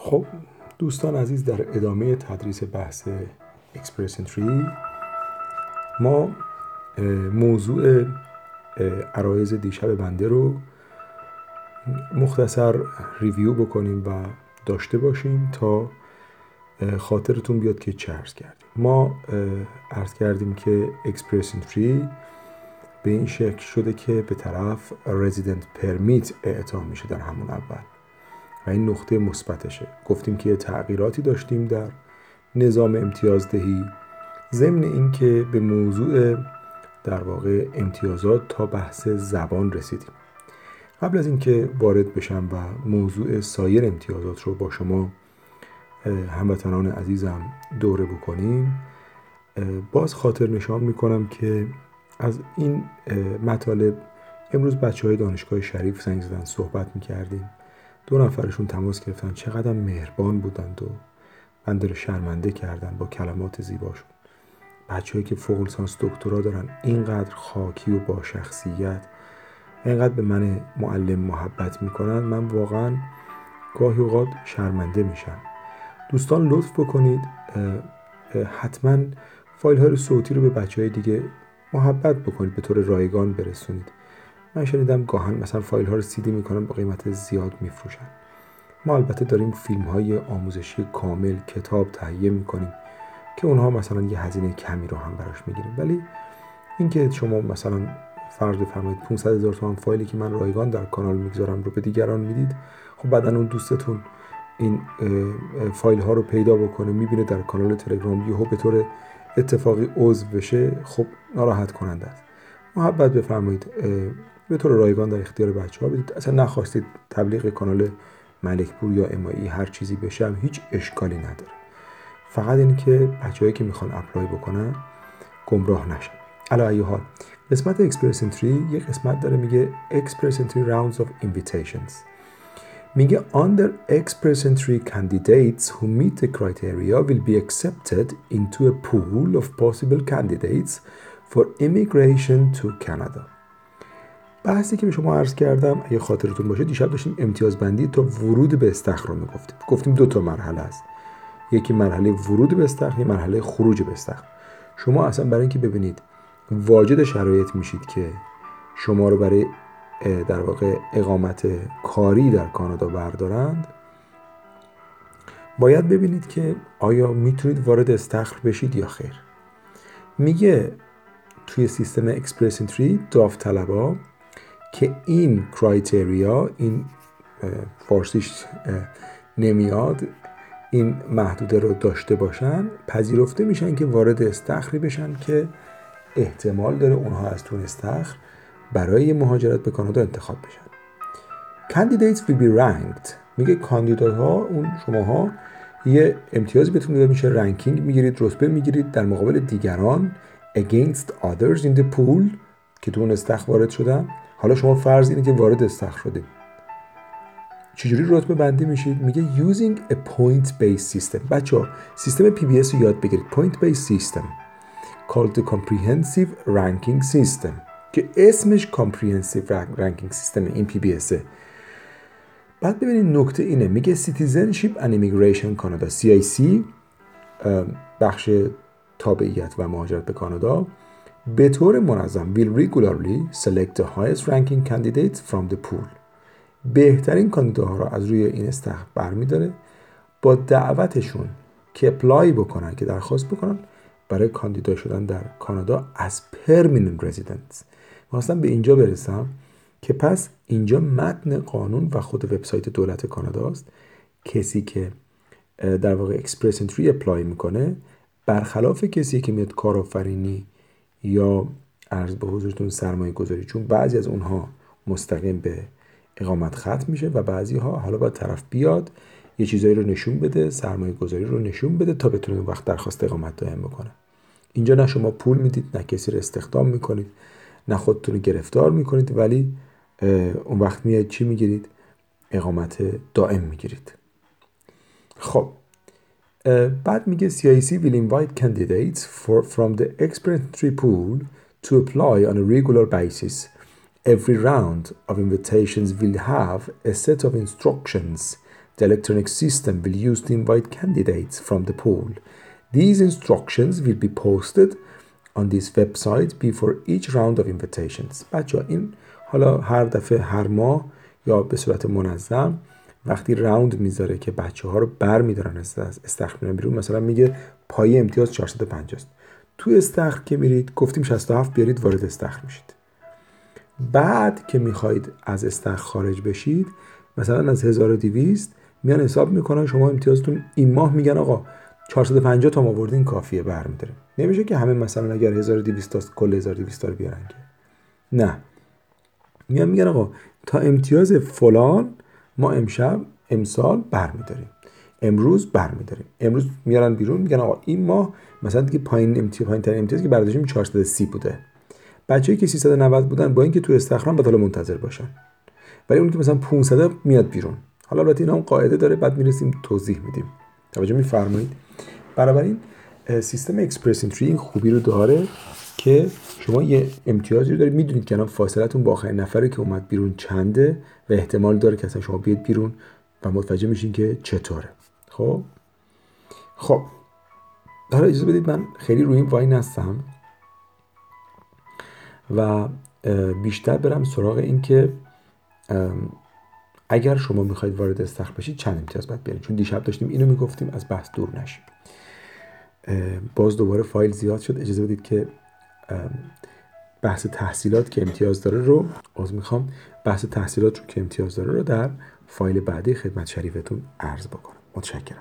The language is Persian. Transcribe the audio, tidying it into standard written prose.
خب دوستان عزیز، در ادامه تدریس بحث اکسپرس انتری ما موضوع عرایض دیشب بنده رو مختصر ریویو بکنیم و داشته باشیم تا خاطرتون بیاد که چه عرض کردیم. ما عرض کردیم که اکسپرس انتری به این شکل شده که به طرف رزیدنت پرمیت اعطا میشه در همون اول و این نقطه مثبتشه. گفتیم که تغییراتی داشتیم در نظام امتیازدهی، ضمن این که به موضوع در واقع امتیازات تا بحث زبان رسیدیم. قبل از اینکه وارد بشم و موضوع سایر امتیازات رو با شما هموطنان عزیزم دوره بکنیم، باز خاطر نشان میکنم که از این مطالب امروز بچه‌های دانشگاه شریف زنگ زدن، صحبت میکردیم. 2 نفرشون تماس گرفتن، چقدر مهربان بودند و بنده رو شرمنده کردن با کلمات زیباشون. بچه‌هایی که فوق لیسانس دکترا دارن، اینقدر خاکی و با شخصیت، اینقدر به من معلم محبت میکنن، من واقعا گاهی اوقات شرمنده میشم. دوستان لطف بکنید حتما فایل های صوتی رو به بچه‌های دیگه محبت بکنید، به طور رایگان برسونید. من شنیدم گاهن مثلا فایل ها رو CD میکنن با قیمت زیاد میفروشن. ما البته داریم فیلم های آموزشی کامل، کتاب تهیه میکنیم که اونها مثلا یه هزینه کمی رو هم براش میگیریم، ولی اینکه شما مثلا فرض بفرمایید 500,000 تومان فایلی که من رایگان در کانال میگذارم رو به دیگران میدید، خب بعدن اون دوستتون این فایل ها رو پیدا بکنه، میبینه در کانال تلگرام یهو به طور اتفاقی عضو بشه، خب ناراحت کننده است. محبت بفرمایید به طور رایگان در اختیار بچه‌ها بدید. اصلا نخواستید تبلیغ کانال ملکپور یا امایی هر چیزی بشه هم هیچ اشکالی نداره. فقط این که بچه‌هایی که میخوان اپلای بکنن گمراه نشن. علی ای حال قسمت اکسپرس انتری یک قسمت داره میگه اکسپرس انتری راوندز اف اینویتیشنز. میگه under express entry candidates who meet the criteria will be accepted into a pool of possible candidates for immigration to Canada. بحثی که به شما عرض کردم اگه خاطرتون باشه، دیشب داشتیم امتیازبندی تا ورود به استخر رو میگفتیم. گفتیم 2 تا مرحله است، یکی مرحله ورود به استخر، یکی مرحله خروج به استخر. شما اصلا برای اینکه ببینید واجد شرایط میشید که شما رو برای در واقع اقامت کاری در کانادا بردارند، باید ببینید که آیا میتونید وارد استخر بشید یا خیر. میگه توی سیستم اکسپرس انتری داوطلبا که این کرایتریا، این فارسیش نمیاد، این محدوده رو داشته باشن، پذیرفته میشن که وارد استخری بشن که احتمال داره اونها از تو استخر برای مهاجرت به کانادا انتخاب بشن. Candidates will be ranked. میگه کاندیدات‌ها، اون شماها یه امتیازی بهتون داده میشه، رنکینگ میگیرید، رتبه میگیرید در مقابل دیگران against others in the pool که تو اون استخر وارد شدن. حالا شما فرض اینه که وارد استخر شدید، چجوری رتبه بندی میشید؟ میگه using a point based system. بچه‌ها سیستم PBS رو یاد بگیرید. point based system called the comprehensive ranking system که اسمش comprehensive ranking system این PBS. بعد ببینید نکته اینه، میگه citizenship and immigration Canada CIC بخش تابعیت و مهاجرت به کانادا به طور منظم will regularly select the highest ranking candidates from the pool. بهترین کاندیداها را از روی این استخر برمی‌داره با دعوتشون که اپلای بکنن، که درخواست بکنن برای کاندیدا شدن در کانادا از permanent residents. مثلا به اینجا برسم که پس اینجا متن قانون و خود وبسایت دولت کانادا است. کسی که در واقع اکسپرس انتری اپلای میکنه، برخلاف کسی که میاد کارآفرینی یا عرض به حضورتون سرمایه گذاری، چون بعضی از اونها مستقیم به اقامت ختم میشه و بعضی ها حالا باید طرف بیاد یه چیزایی رو نشون بده، سرمایه گذاری رو نشون بده تا بتونه اون وقت درخواست اقامت دائم بکنه. اینجا نه شما پول میدید، نه کسی رو استخدام میکنید، نه خودتون رو گرفتار میکنید، ولی اون وقت میاد چی میگیرید؟ اقامت دائم میگیرید. خب بعد میگه CIC will invite candidates from the express entry pool to apply on a regular basis. Every round of invitations will have a set of instructions The electronic system will use to invite candidates from the pool. These instructions will be posted on this website before each round of invitations. بچه این حالا هر دفعه هر ماه یا به صورت منظم وقتی راوند میذاره که بچه ها رو بر میدارن از استخر میرن بیرون، مثلا میگه پایه امتیاز 450 است، تو استخر که میرید گفتیم 67 بیارید وارد استخر میشید. بعد که میخواید از استخر خارج بشید مثلا از 1200 میان حساب میکنن شما امتیازتون این ماه، میگن آقا 450 تا آوردین کافیه برمی‌داریم. نمیشه که همه مثلا اگر 1200 تا کل 1200 تا رو بیارن که نه، میگن آقا تا امتیاز فلان ما امسال برمی‌داریم، امروز برمی‌داریم. امروز میارن بیرون میگن آقا این ماه مثلا دیگه پایین ترین امتیاز که برداشتیم 430 بوده. بچه‌ای که 390 بودن با اینکه تو استخرام باید حالا منتظر باشن، ولی اون که مثلا 500 میاد بیرون. حالا البته اینا هم قاعده داره، بعد میرسیم توضیح میدیم. توجه می‌فرمایید؟ بنابراین سیستم اکسپرس انتری این خوبی رو داره که شما یه امتیازی رو دارید، میدونید که الان فاصلتون با آخرین نفری که اومد بیرون چنده و احتمال داره که اصلا شما بیاد بیرون و متوجه میشین که چطوره. خب حالا اجازه بدید من خیلی روی این وای نستم و بیشتر برم سراغ این که اگر شما میخواید وارد استخر بشید چند امتیاز باید بیارید، چون دیشب داشتیم اینو میگفتیم از بحث دور نشیم. باز دوباره فایل زیاد شد، اجازه بدید که بحث تحصیلات که امتیاز داره رو بحث تحصیلات رو که امتیاز داره رو در فایل بعدی خدمت شریفتون عرض بکنم. متشکرم.